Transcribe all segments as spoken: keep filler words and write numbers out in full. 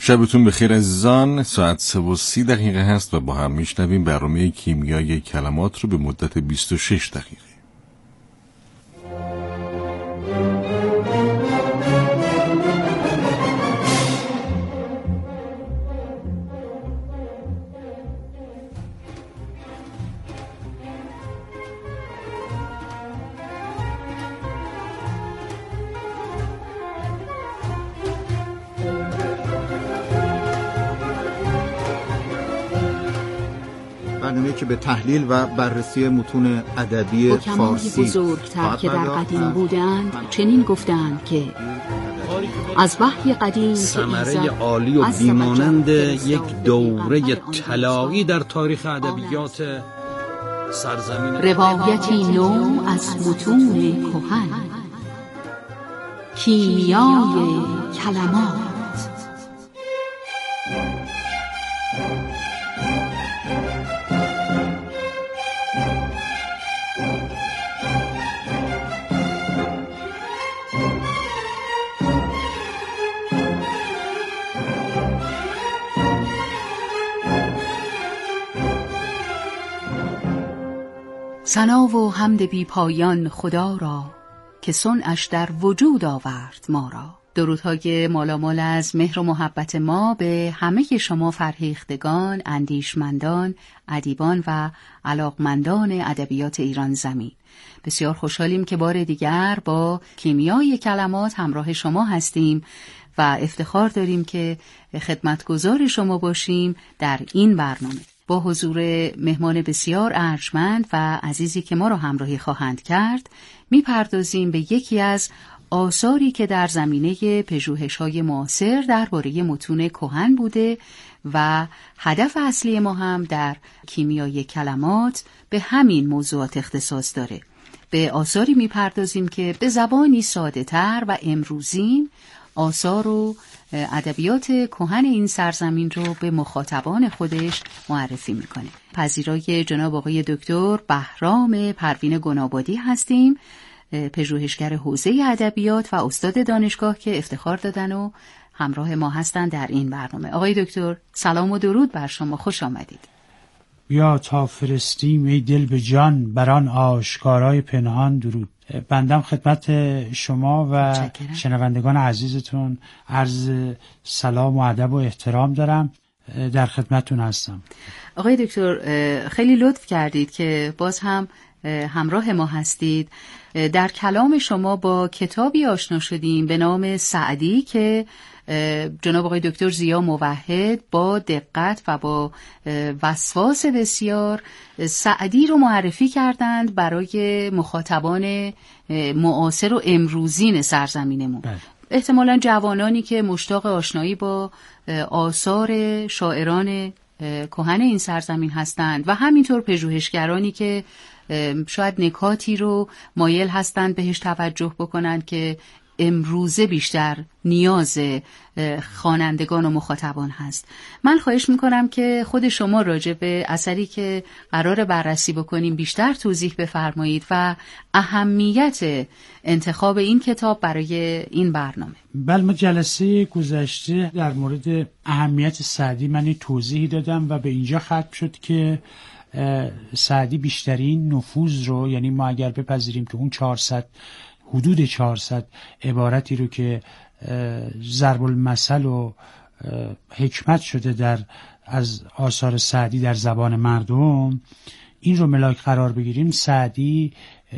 شبتون بخیر عزیزان. ساعت سه و سی دقیقه هست و با هم میشنویم برنامه کیمیای کلمات رو به مدت بیست و شش دقیقه. برنامه‌ای که به تحلیل و بررسی متون ادبی فارسی بزرگتر که در قدیم بودند چنین گفتند که از وحی قدیم ثمره عالی و بیمانند یک دوره طلایی در تاریخ ادبیات سرزمین، روایتی نو از متون کهن، کیمیای کلمات. ثنا و حمد بی پایان خدا را که صنعش در وجود آورد ما را. درودهای مالامال از مهر و محبت ما به همه شما فرهیختگان، اندیشمندان، ادیبان و علاقمندان ادبیات ایران زمین. بسیار خوشحالیم که بار دیگر با کیمیای کلمات همراه شما هستیم و افتخار داریم که خدمتگزار شما باشیم در این برنامه. با حضور مهمان بسیار ارجمند و عزیزی که ما را همراهی خواهند کرد، میپردازیم به یکی از آثاری که در زمینه پژوهش‌های معاصر درباره متون کهن بوده و هدف اصلی ما هم در کیمیای کلمات به همین موضوعات اختصاص داره. به آثاری میپردازیم که به زبانی ساده‌تر و امروزین آثار و ادبیات کهن این سرزمین رو به مخاطبان خودش معرفی میکنه. پذیرای جناب آقای دکتر بهرام پروین گنابادی هستیم، پژوهشگر حوزه ادبیات و استاد دانشگاه که افتخار دادن و همراه ما هستن در این برنامه. آقای دکتر سلام و درود بر شما، خوش آمدید. بیا تا فرستیم ای دل به جان، بران آشکارای پنهان درود. بندم خدمت شما و شنوندگان عزیزتون عرض سلام و ادب و احترام دارم، در خدمتتون هستم. آقای دکتر خیلی لطف کردید که باز هم همراه ما هستید. در کلام شما با کتابی آشنا شدیم به نام سعدی که جناب آقای دکتر ضیا موحد با دقت و با وسواس بسیار سعدی رو معرفی کردند برای مخاطبان معاصر و امروزین سرزمینمون. بله. احتمالاً جوانانی که مشتاق آشنایی با آثار شاعران کهن این سرزمین هستند و همینطور پژوهشگرانی که شاید نکاتی رو مایل هستند بهش توجه بکنند که امروزه بیشتر نیاز خوانندگان و مخاطبان هست. من خواهش میکنم که خود شما راجع به اثری که قرار بررسی بکنیم بیشتر توضیح بفرمایید و اهمیت انتخاب این کتاب برای این برنامه. بله، ما جلسه گذشته در مورد اهمیت سعدی من توضیحی دادم و به اینجا ختم شد که سعدی بیشترین نفوذ رو، یعنی ما اگر بپذیریم که اون چهارصد حدود چهارصد عبارتی رو که ضرب المثل و حکمت شده در از آثار سعدی در زبان مردم، این رو ملاک قرار بگیریم، سعدی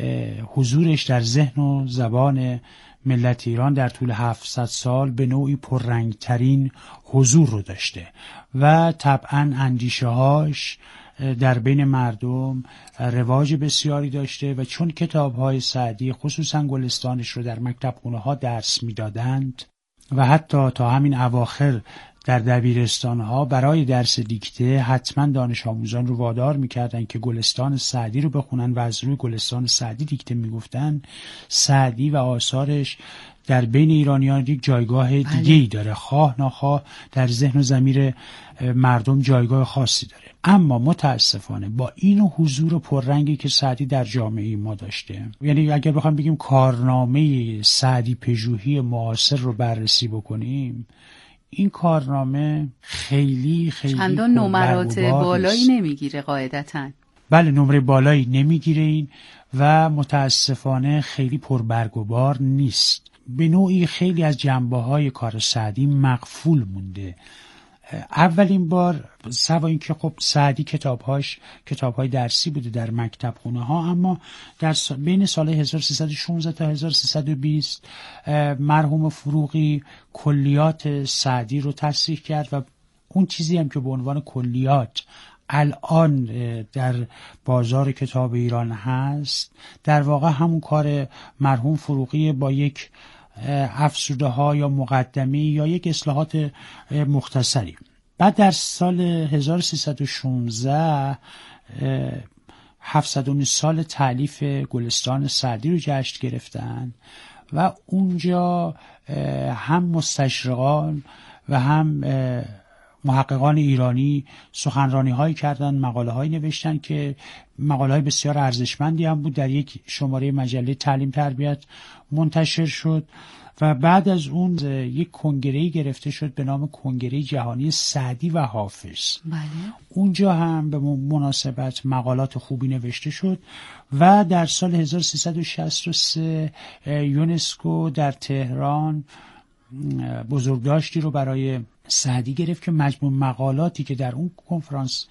حضورش در ذهن و زبان ملت ایران در طول هفتصد سال به نوعی پررنگترین حضور رو داشته و طبعاً اندیشه‌هاش در بین مردم رواج بسیاری داشته و چون کتاب‌های سعدی خصوصاً گلستانش رو در مکتبخانه‌ها درس می‌دادند و حتی تا همین اواخر در دبیرستان‌ها برای درس دیکته حتما دانش آموزان رو وادار می‌کردند که گلستان سعدی رو بخونن و از روی گلستان سعدی دیکته می‌گفتن. سعدی و آثارش در بین ایرانیان یک جایگاه دیگه‌ای داره، خواه ناخواه در ذهن و ضمیر مردم جایگاه خاصی داره. اما متاسفانه با این حضور پررنگی که سعدی در جامعه ما داشته، یعنی اگر بخوام بگیم کارنامه سعدی پژوهی معاصر رو بررسی بکنیم، این کارنامه خیلی خیلی چندان نمرات بالایی نمیگیره قاعدتاً. بله نمره بالایی نمیگیره این و متاسفانه خیلی پربرگ و بار نیست. به نوعی خیلی از جنبه‌های کار سعدی مغفول مونده. اولین بار سوا اینکه خب سعدی کتابهاش کتابهای درسی بوده در مکتب خونه ها، اما در سال بین سال هزار و سیصد و شانزده تا هزار و سیصد و بیست مرحوم فروغی کلیات سعدی رو تصحیح کرد و اون چیزی هم که به عنوان کلیات الان در بازار کتاب ایران هست در واقع همون کار مرحوم فروغی با یک افزوده ها یا مقدمه یا یک اصلاحات مختصری. بعد در سال هزار و سیصد و شانزده هفتصدمین سال تألیف گلستان سعدی رو جشن گرفتن و اونجا هم مستشرقان و هم محققان ایرانی سخنرانی هایی کردن، مقاله هایی نوشتن که مقاله های بسیار ارزشمندی هم بود، در یک شماره مجله تعلیم تربیت منتشر شد و بعد از اون یک کنگره‌ای گرفته شد به نام کنگره جهانی سعدی و حافظ. بله. اونجا هم به مناسبت مقالات خوبی نوشته شد و در سال هزار و سیصد و شصت و سه یونسکو در تهران بزرگداشتی رو برای سعدی گرفت که مجموع مقالاتی که در اون کنفرانس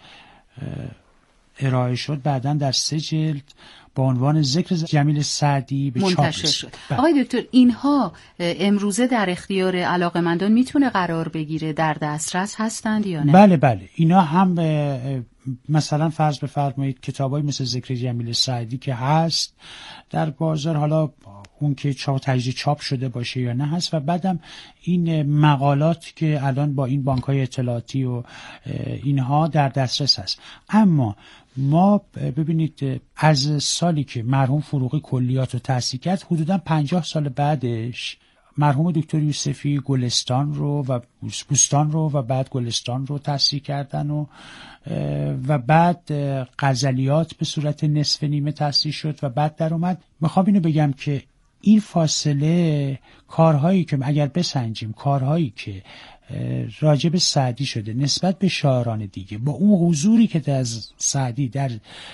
ارائه شد بعداً در سه جلد با عنوان ذکر جمیل سعدی به چاپ منتشر شد. آقای دکتر اینها امروزه در اختیار علاقمندان میتونه قرار بگیره، در دسترس هستند یا نه؟ بله بله اینا هم مثلا فرض بفرمایید کتابایی مثل ذکر جمیل سعدی که هست در بازار، حالا اون که چاپ تجدید چاپ شده باشه یا نه هست، و بعدم این مقالات که الان با این بانک‌های اطلاعاتی و اینها در دسترس هست. اما ما ببینید از سالی که مرحوم فروغی کلیات رو تأسیس کرد حدوداً پنجاه سال بعدش مرحوم دکتر یوسفی گلستان رو و بوستان رو و بعد گلستان رو تأسیس کردن و و بعد غزلیات به صورت نصف نیمه تأسیس شد و بعد در اومد. میخوام اینو بگم که این فاصله کارهایی که اگر بسنجیم کارهایی که راجب سعدی شده نسبت به شاعران دیگه با اون حضوری که در سعدی در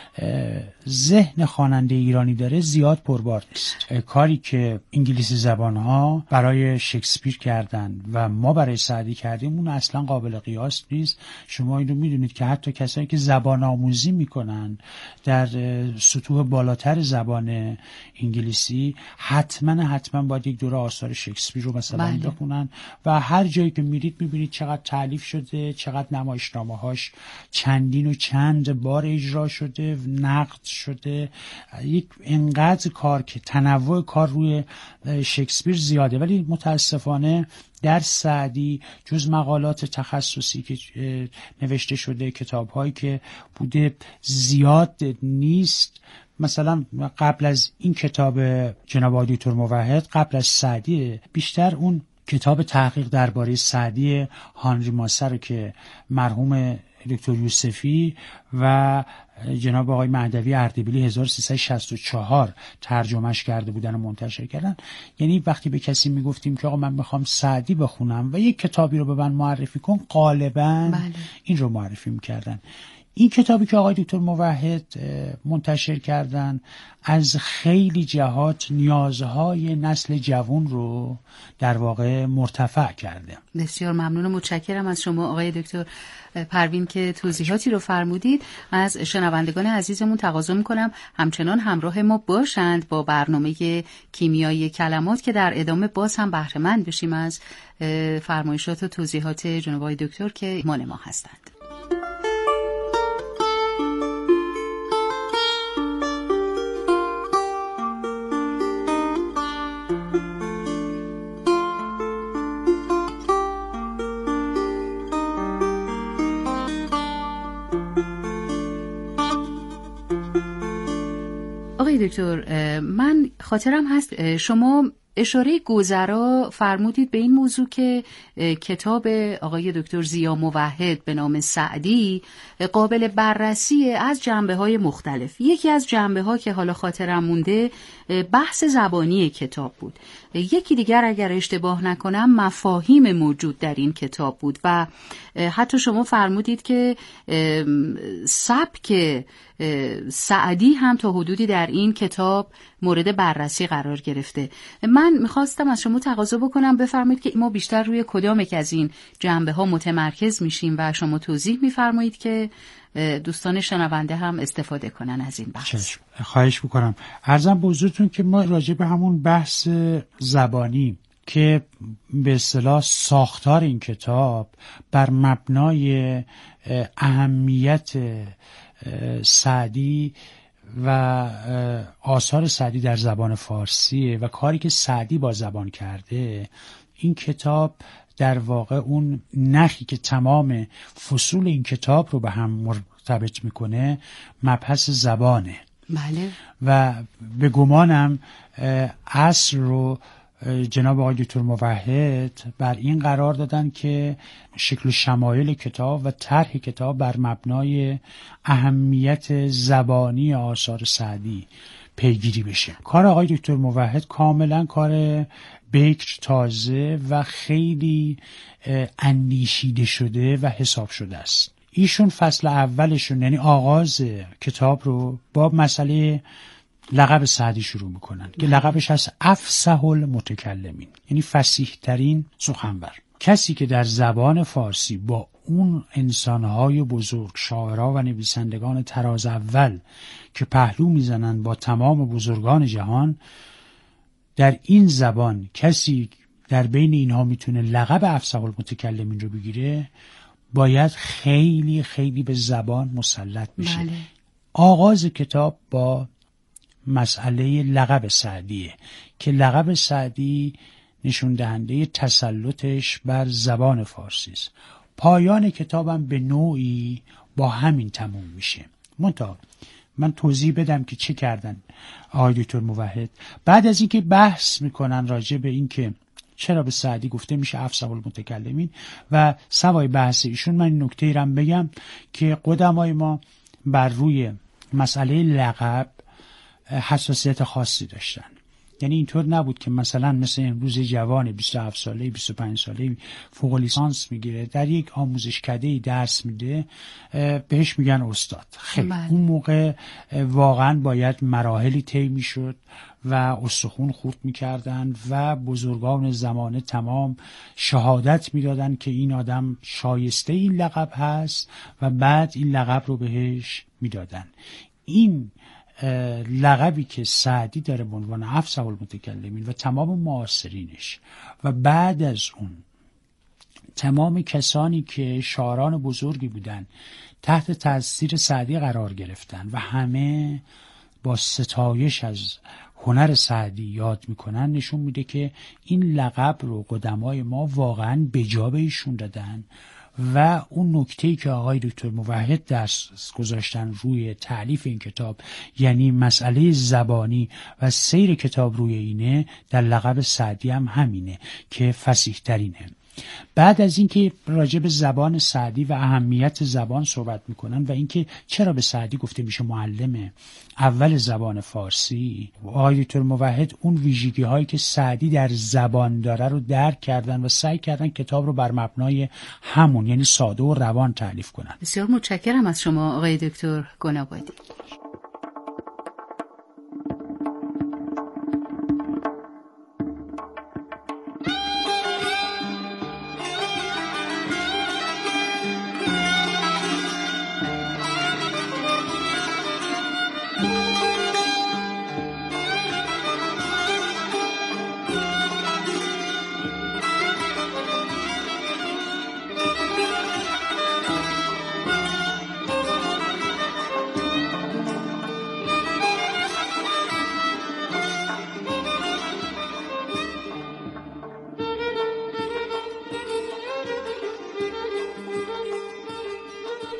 ذهن خواننده ایرانی داره زیاد پربار نیست. کاری که انگلیسی زبانها برای شکسپیر کردن و ما برای سعدی کردیم اون اصلا قابل قیاس نیست. شما اینو میدونید که حتی کسایی که زبان آموزی میکنن در سطوح بالاتر زبان انگلیسی حتما حتما باید یک دوره آثار شکسپیر رو مثلا بخونن و هر جایی که میرید میبینید چقدر تألیف شده، چقدر نمایشنامه‌هاش چندین و چند بار اجرا شده، نقد شده، یک انقدر کار که تنوع کار روی شکسپیر زیاده. ولی متاسفانه در سعدی جز مقالات تخصصی که نوشته شده، کتاب‌هایی که بوده زیاد نیست. مثلا قبل از این کتاب جناب آقای دکتر موحد، قبل از سعدی، بیشتر اون کتاب تحقیق درباره سعدی هانری ماسر که مرحوم دکتر یوسفی و جناب آقای مهدوی اردبیلی هزار و سیصد و شصت و چهار ترجمهش کرده بودن و منتشر کردن. یعنی وقتی به کسی میگفتیم که آقا من میخوام سعدی بخونم و یک کتابی رو به من معرفی کن، غالبا بله. این رو معرفی میکردن. این کتابی که آقای دکتر موحد منتشر کردن از خیلی جهات نیازهای نسل جوان رو در واقع مرتفع کرده. بسیار ممنون و متشکرم از شما آقای دکتر پروین که توضیحاتی رو فرمودید. از شنوندگان عزیزمون تقاضا میکنم همچنان همراه ما باشند با برنامه کیمیای کلمات که در ادامه باز هم بهره مند بشیم از فرمایشات و توضیحات جناب آقای دکتر که ایمان ما هستند. آقای دکتر من خاطرم هست شما اشاره گذرا فرمودید به این موضوع که کتاب آقای دکتر ضیا موحد به نام سعدی قابل بررسی از جنبه‌های مختلف. یکی از جنبه‌ها که حالا خاطرم مونده بحث زبانی کتاب بود. یکی دیگر اگر اشتباه نکنم مفاهیم موجود در این کتاب بود و حتی شما فرمودید که سبک سعدی هم تا حدودی در این کتاب مورد بررسی قرار گرفته. من میخواستم از شما تقاضا بکنم بفرمایید که ما بیشتر روی کدام یک از این جنبه ها متمرکز میشیم و شما توضیح میفرمایید که دوستان شنونده هم استفاده کنن از این بحث. خواهش میکنم. عرضم به حضورتون که ما راجع به همون بحث زبانی که به اصطلاح ساختار این کتاب بر مبنای اهمیت سعدی و آثار سعدی در زبان فارسی و کاری که سعدی با زبان کرده، این کتاب در واقع اون نخی که تمام فصول این کتاب رو به هم مرتبط میکنه مبحث زبانه. بله. و به گمانم اصل رو جناب آقای دکتر موحد بر این قرار دادن که شکل و شمایل کتاب و طرح کتاب بر مبنای اهمیت زبانی آثار سعدی پیگیری بشه. کار آقای دکتر موحد کاملا کار بکر، تازه و خیلی اندیشیده شده و حساب شده است. ایشون فصل اولشون یعنی آغاز کتاب رو با مسئله لقب سعدی شروع میکنن که لقبش هست افصح المتکلمین، یعنی فصیح ترین سخنور. کسی که در زبان فارسی با اون انسانهای بزرگ، شاعرها و نویسندگان تراز اول که پهلو میزنن با تمام بزرگان جهان، در این زبان کسی در بین اینها میتونه لقب افصح المتکلمین رو بگیره، باید خیلی خیلی به زبان مسلط بشه. بله. آغاز کتاب با مسئله لقب سعدیه که لقب سعدی نشون دهنده تسلطش بر زبان فارسی است. پایان کتابم به نوعی با همین تموم میشه. منتها من توضیح بدم که چه کردن آقای دکتر موحد. بعد از اینکه بحث میکنن راجع به این که چرا به سعدی گفته میشه افصح المتکلمین و سوای بحث ایشون، من این نکته ایرم بگم که قدمای ما بر روی مسئله لقب حساسیت خاصی داشتن. یعنی اینطور نبود که مثلا مثل امروز جوان بیست و هفت ساله بیست و پنج ساله فوق لیسانس میگیره در یک آموزشکده‌ای درس میده بهش میگن استاد. خیلی اون موقع واقعا باید مراحلی طی میشد و استخون خورد میکردن و بزرگان زمانه تمام شهادت میدادن که این آدم شایسته این لقب هست و بعد این لقب رو بهش میدادن. این لقبی که سعدی داره به عنوان افصح المتکلمین و تمام معاصرینش و بعد از اون تمام کسانی که شاعران بزرگی بودن تحت تاثیر سعدی قرار گرفتن و همه با ستایش از هنر سعدی یاد میکنن، نشون میده که این لقب رو قدمای ما واقعا به جا به ایشون دادن. و اون نکته‌ای که آقای دکتر موحد درس گذاشتن روی تألیف این کتاب، یعنی مسئله زبانی و سیر کتاب روی اینه، در لقب سعدی هم همینه که فصیح ترینه. بعد از اینکه راجع به زبان سعدی و اهمیت زبان صحبت میکنن و اینکه چرا به سعدی گفته میشه معلم اول زبان فارسی، آقای دکتر موحد اون ویژگی هایی که سعدی در زبان داره رو درک کردن و سعی کردن کتاب رو بر مبنای همون، یعنی ساده و روان تألیف کنن. بسیار متشکرم از شما آقای دکتر گنابادی.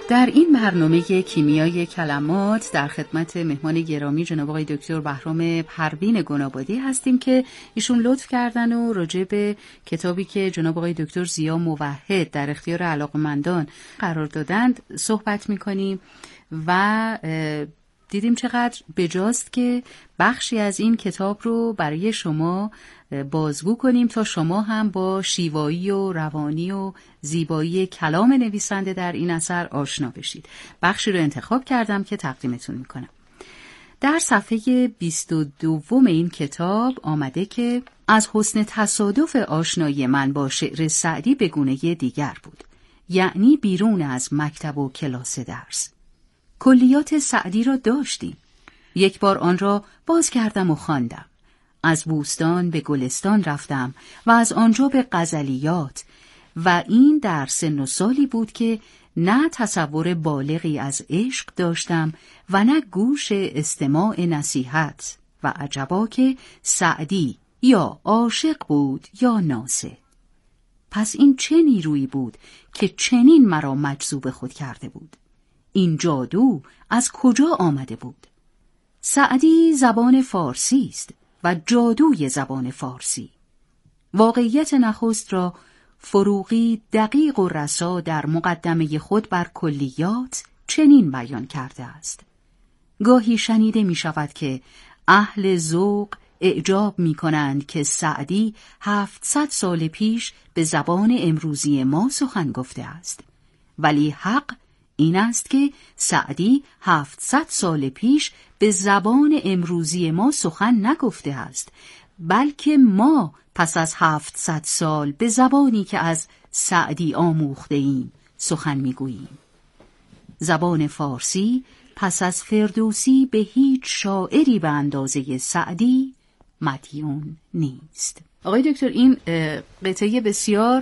در این برنامه کیمیای کلمات در خدمت مهمان گرامی جناب آقای دکتر بهرام پروین گنابادی هستیم که ایشون لطف کردن و راجع به کتابی که جناب آقای دکتر ضیا موحد در اختیار علاقه‌مندان قرار دادند صحبت می‌کنیم و دیدیم چقدر بجاست که بخشی از این کتاب رو برای شما بازگو کنیم تا شما هم با شیوایی و روانی و زیبایی کلام نویسنده در این اثر آشنا بشید. بخشی رو انتخاب کردم که تقدیمتون میکنم. در صفحه بیست و دوم این کتاب آمده که از حسن تصادف آشنایی من با شعر سعدی به گونه دیگر بود، یعنی بیرون از مکتب و کلاس درس. کلیات سعدی را داشتیم. یک بار آن را باز کردم و خواندم. از بوستان به گلستان رفتم و از آنجا به غزلیات و این در سن و سالی بود که نه تصور بالغی از عشق داشتم و نه گوش استماع نصیحت و عجبا که سعدی یا عاشق بود یا ناصح. پس این چه نیرویی بود که چنین مرا مجذوب خود کرده بود؟ این جادو از کجا آمده بود؟ سعدی زبان فارسی است و جادوی زبان فارسی. واقعیت نخست را فروغی دقیق و رسا در مقدمه خود بر کلیات چنین بیان کرده است: گاهی شنیده می شود که اهل ذوق اعجاب می کنند که سعدی هفتصد سال پیش به زبان امروزی ما سخن گفته است، ولی حق این است که سعدی هفتصد سال پیش به زبان امروزی ما سخن نگفته است، بلکه ما پس از هفتصد سال به زبانی که از سعدی آموخته ایم سخن میگوییم. زبان فارسی پس از فردوسی به هیچ شاعری به اندازه سعدی مدیون نیست. آقای دکتر، این قطعه بسیار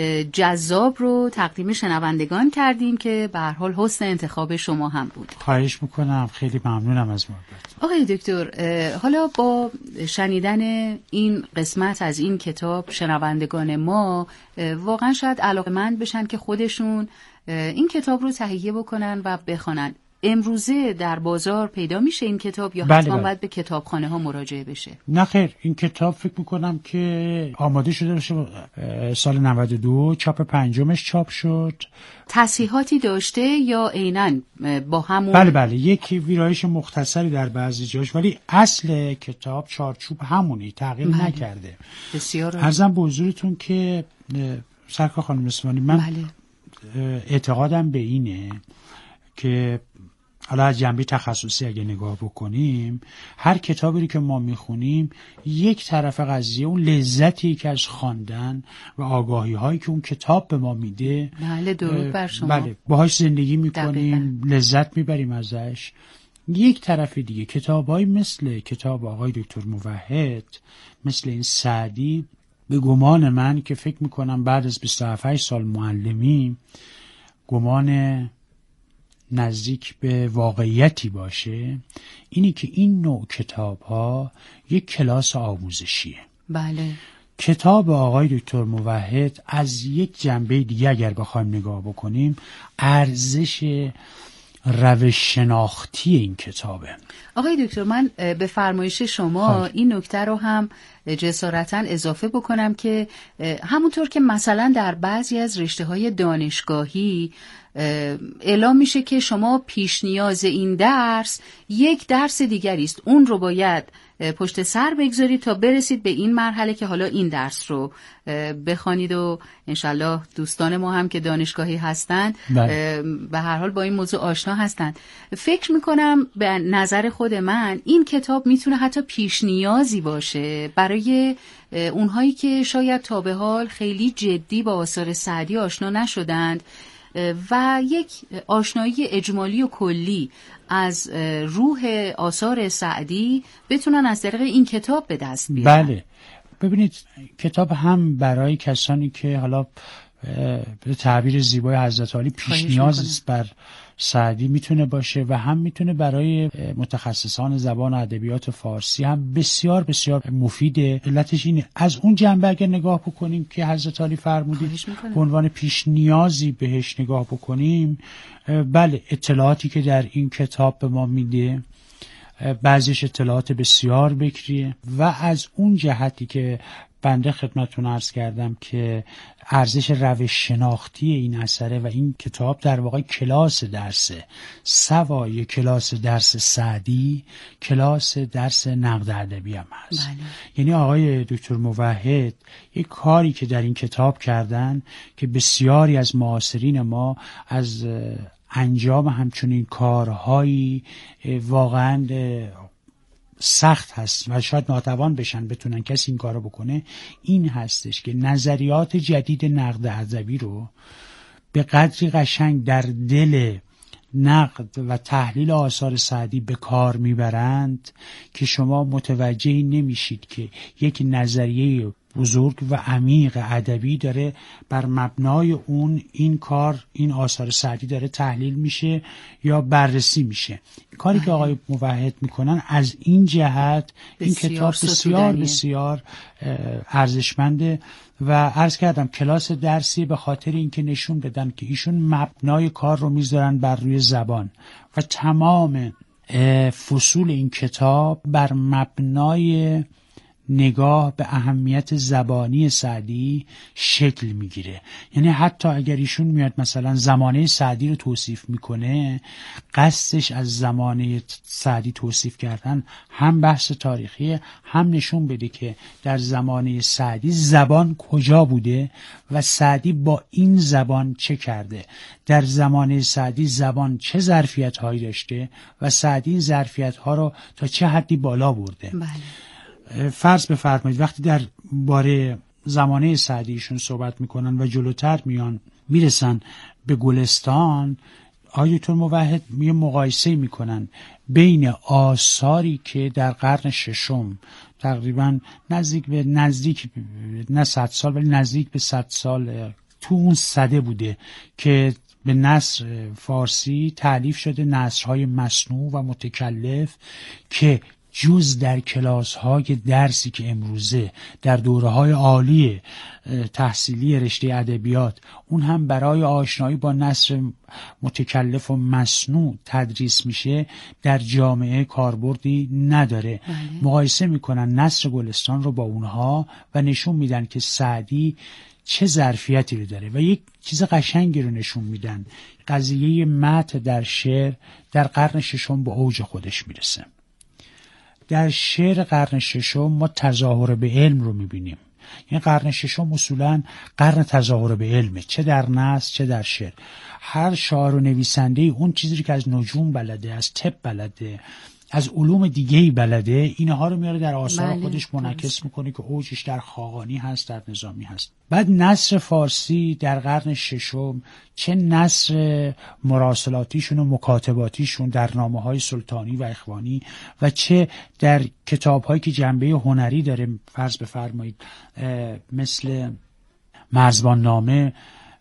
جذاب رو تقدیم شنوندگان کردیم که به هر حال حسن انتخاب شما هم بود. خواهش میکنم، خیلی ممنونم از محبت. آقای دکتر، حالا با شنیدن این قسمت از این کتاب شنوندگان ما واقعا شاید علاقه‌مند بشن که خودشون این کتاب رو تهیه بکنن و بخونن. امروزه در بازار پیدا میشه این کتاب یا بله حتما بله. باید به کتابخانه ها مراجعه بشه؟ نه خیر، این کتاب فکر میکنم که آماده شده باشه. سال نود و دو چاپ پنجمش چاپ شد. تصحیحاتی داشته یا عیناً با همون؟ بله بله، یک ویرایش مختصری در بعضی جاش، ولی اصل کتاب چارچوب همونی، تغییر بله. نکرده. بسیار عرضم به حضورتون که سرکار خانم اسمانی، من بله. اعتقادم به اینه که حالا از جنبه تخصصی اگه نگاه بکنیم، هر کتابی که ما میخونیم یک طرف قضیه اون لذتی که از خواندن و آگاهی هایی که اون کتاب به ما میده، بله درود بر شما، بله باهاش زندگی میکنیم، لذت میبریم ازش. یک طرف دیگه کتابایی مثل کتاب آقای دکتر موحد، مثل این سعدی، به گمان من که فکر میکنم بعد از بیست و هفت سال معلمی، گمان نزدیک به واقعیتی باشه، اینی که این نوع کتاب ها یک کلاس آموزشیه. بله. کتاب آقای دکتر موحد از یک جنبه دیگه اگر بخوایم نگاه بکنیم، ارزش روش شناختی این کتابه. آقای دکتر، من به فرمایش شما خواهد. این نکته رو هم جسارتاً اضافه بکنم که همونطور که مثلا در بعضی از رشته‌های دانشگاهی اعلام میشه که شما پیش نیاز این درس یک درس دیگری است، اون رو باید پشت سر بگذارید تا برسید به این مرحله که حالا این درس رو بخوانید و انشالله دوستان ما هم که دانشگاهی هستند به هر حال با این موضوع آشنا هستند. فکر میکنم به نظر خود من این کتاب میتونه حتی پیش نیازی باشه برای اونهایی که شاید تا به حال خیلی جدی با آثار سعدی آشنا نشدند و یک آشنایی اجمالی و کلی از روح آثار سعدی بتونن از طریق این کتاب به دست بیارن. بله، ببینید کتاب هم برای کسانی که حالا به تعبیر زیبای حضرت علی پیش نیاز بر سعدی میتونه باشه و هم میتونه برای متخصصان زبان و ادبیات فارسی هم بسیار بسیار مفیده. علتش اینه از اون جنبه اگر نگاه بکنیم که حضرت علی فرمودید به عنوان پیش نیازی بهش نگاه بکنیم، بله اطلاعاتی که در این کتاب به ما میده بعضیش اطلاعات بسیار بکریه و از اون جهتی که بنده خدمتتون عرض کردم که ارزش روش شناختی این اثره و این کتاب در واقع کلاس درسه، سوای کلاس درس سعدی کلاس درس نقد ادبی هم هست. بله. یعنی آقای دکتر موحد یک کاری که در این کتاب کردن که بسیاری از معاصرین ما از انجام همچنین کارهایی واقعا سخت هست و شاید ناتوان بشن بتونن کسی این کارو بکنه، این هستش که نظریات جدید نقد ادبی رو به قدری قشنگ در دل نقد و تحلیل آثار سعدی به کار میبرند که شما متوجه نمیشید که یک نظریه بزرگ و عمیق ادبی داره بر مبنای اون این کار این آثار سعدی داره تحلیل میشه یا بررسی میشه. کاری که آقای موحد میکنن از این جهت این کتاب بسیار بسیار ارزشمنده و عرض کردم کلاس درسی به خاطر اینکه نشون بدن که ایشون مبنای کار رو میذارن بر روی زبان و تمام فصول این کتاب بر مبنای نگاه به اهمیت زبانی سعدی شکل میگیره. یعنی حتی اگر ایشون میاد مثلا زمانه سعدی رو توصیف میکنه، قصدش از زمانه سعدی توصیف کردن هم بحث تاریخی، هم نشون بده که در زمانه سعدی زبان کجا بوده و سعدی با این زبان چه کرده، در زمانه سعدی زبان چه ظرفیت هایی داشته و سعدی این ظرفیت ها رو تا چه حدی بالا برده. بله. فرض بفرمایید وقتی در باره زمانه سعدیشون صحبت میکنن و جلوتر میان میرسن به گلستان، آیت الموحد می مقایسه میکنن بین آثاری که در قرن ششم تقریبا نزدیک به نزدیک نه صد سال ولی نزدیک به صد سال تو اون سده بوده که به نثر فارسی تألیف شده، نثرهای مصنوع و متکلف که جز در کلاس های درسی که امروزه در دوره های عالی تحصیلی رشته ادبیات اون هم برای آشنایی با نثر متکلف و مصنوع تدریس میشه، در جامعه کاربردی نداره. بله. مقایسه میکنن نثر گلستان رو با اونها و نشون میدن که سعدی چه ظرفیتی رو داره و یک چیز قشنگی رو نشون میدن. قضیه متن در شعر در قرن ششم به اوج خودش میرسه. در شعر قرن ششم ما تظاهر به علم رو میبینیم. این قرن ششم اصولا قرن تظاهر به علمه، چه در نثر چه در شعر. هر شاعر و نویسنده اون چیزی که از نجوم بلده، از طب بلده، از علوم دیگه‌ای بلده، اینها رو میاره در آثار بله. خودش منعکس میکنه که اوجش در خاقانی هست، در نظامی هست. بعد نثر فارسی در قرن ششم چه نثر مراسلاتیشون و مکاتباتیشون در نامه‌های سلطانی و اخوانی و چه در کتاب‌هایی که جنبه هنری داره، فرض بفرمایید مثل مرزبان نامه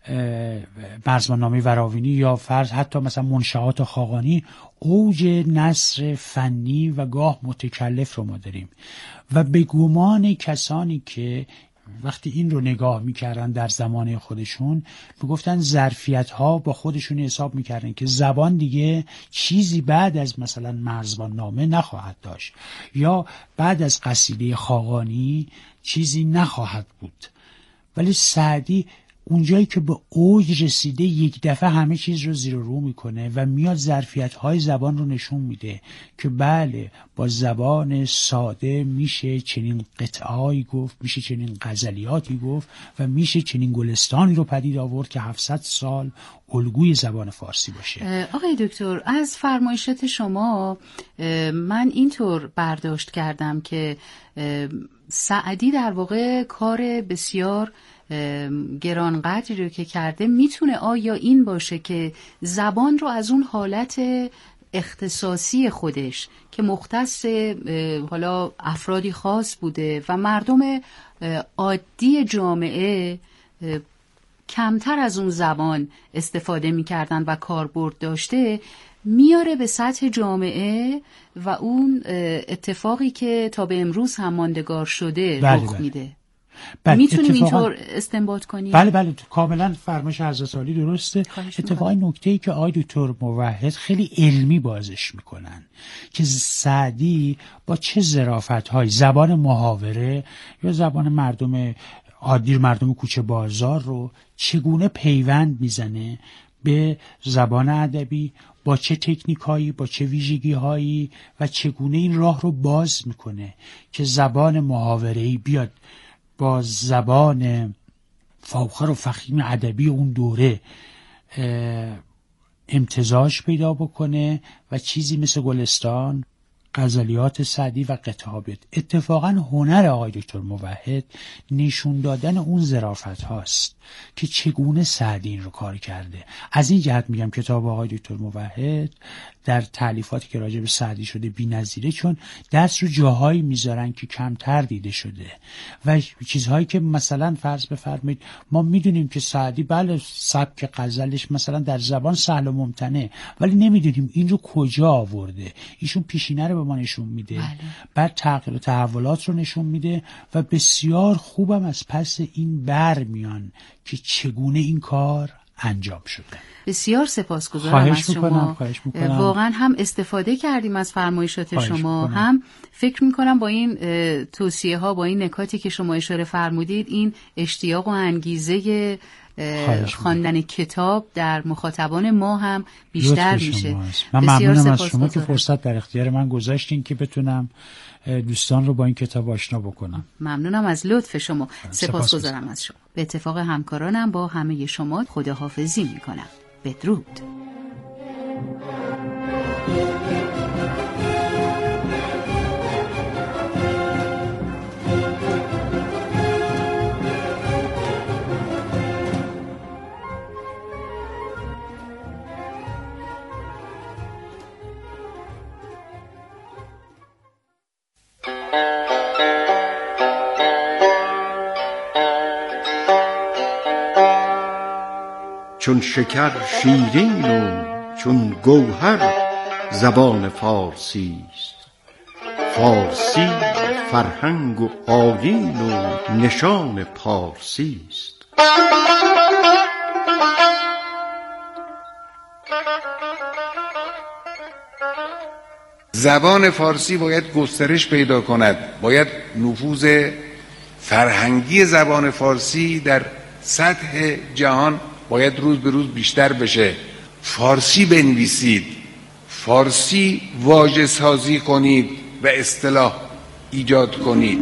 مرزبان نامه وراوینی یا فرض حتی مثلا منشآت خاقانی، اوج نثر فنی و گاه متکلف رو ما داریم و به گمان کسانی که وقتی این رو نگاه میکردن در زمانه خودشون میگفتن ظرفیت ها با خودشون حساب میکردن که زبان دیگه چیزی بعد از مثلا مرزبان نامه نخواهد داشت یا بعد از قصیده خاقانی چیزی نخواهد بود. ولی سعدی اونجایی که به اوج رسیده یک دفعه همه چیز رو زیر و رو میکنه و میاد ظرفیت‌های زبان رو نشون میده که بله با زبان ساده میشه چنین قطعه‌ای گفت، میشه چنین غزلیاتی گفت و میشه چنین گلستانی رو پدید آورد که هفتصد سال الگوی زبان فارسی باشه. آقای دکتر، از فرمایشات شما من اینطور برداشت کردم که سعدی در واقع کار بسیار گرانقدری رو که کرده میتونه آیا این باشه که زبان رو از اون حالت اختصاصی خودش که مختص حالا افرادی خاص بوده و مردم عادی جامعه کمتر از اون زبان استفاده میکردن و کاربرد داشته میاره به سطح جامعه و اون اتفاقی که تا به امروز هم ماندگار شده بله رخ بله. میده. بله میتونیم اتفاقا... اینطور استنباط کنیم؟ بله بله کاملا فرمایش حضرت عالی درسته. اتفاقا نکته‌ای که آقای دکتر موحد خیلی علمی بازش میکنن که سعدی با چه ظرافت‌های زبان محاوره یا زبان مردم عادی مردم کوچه بازار رو چگونه پیوند میزنه به زبان ادبی، با چه تکنیکایی، با چه ویژگی‌هایی و چگونه این راه رو باز میکنه که زبان محاوره‌ای بیاد با زبان فاخر و فخیم ادبی اون دوره امتزاج پیدا بکنه و چیزی مثل گلستان، غزلیات سعدی و قطعات. اتفاقا هنر آقای دکتر موحد نشون دادن اون ظرافت هاست که چگونه سعدی این رو کار کرده. از این جهت میگم کتاب آقای دکتر موحد در تالیفاتی که راجع به سعدی شده بی‌نظیره، چون دست رو جاهایی میذارن که کمتر دیده شده و چیزهایی که مثلا فرض بفرمایید ما میدونیم که سعدی بله سبک غزلش مثلا در زبان سهل و ممتنع، ولی نمیدونیم این رو کجا آورده. ایشون پیشینه رو به ما نشون میده، بله. بعد تغییر و تحولات رو نشون میده و بسیار خوبم از پس این بر میان که چگونه این کار انجام شده. بسیار سپاسگزارم از شما. خواهش میکنم. واقعا هم استفاده کردیم از فرمایشات شما، میکنم. هم فکر میکنم با این توصیه ها، با این نکاتی که شما اشاره فرمودید، این اشتیاق و انگیزه خواندن کتاب در مخاطبان ما هم بیشتر میشه. من ممنونم از شما که فرصت در اختیار من گذاشتین که بتونم دوستان رو با این کتاب آشنا بکنم. ممنونم از لطف شما. سپاسگزارم از شما. به اتفاق همکارانم با همه شما خداحافظی میکنم. بدرود. چون شکر شیرین و چون گوهر زبان فارسی است. فارسی فرهنگ و آیین و نشان پارسی است. زبان فارسی باید گسترش پیدا کند، باید نفوذ فرهنگی زبان فارسی در سطح جهان باید روز به روز بیشتر بشه. فارسی بنویسید، فارسی واژه سازی کنید و اصطلاح ایجاد کنید.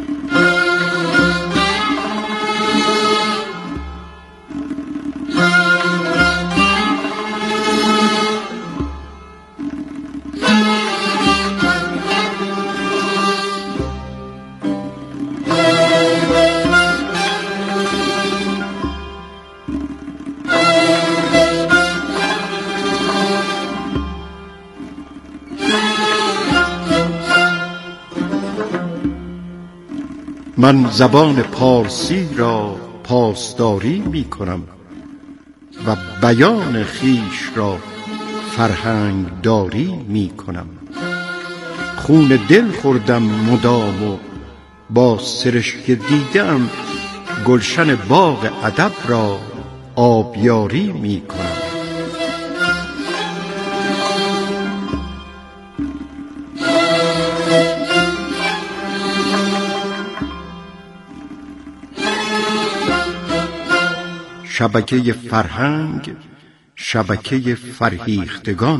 من زبان پارسی را پاسداری می کنم و بیان خیش را فرهنگ داری می کنم. خون دل خوردم مدام و با سرشک دیدم گلشن باغ ادب را آبیاری می کنم. شبکه فرهنگ، شبکه فرهیختگان.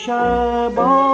شبان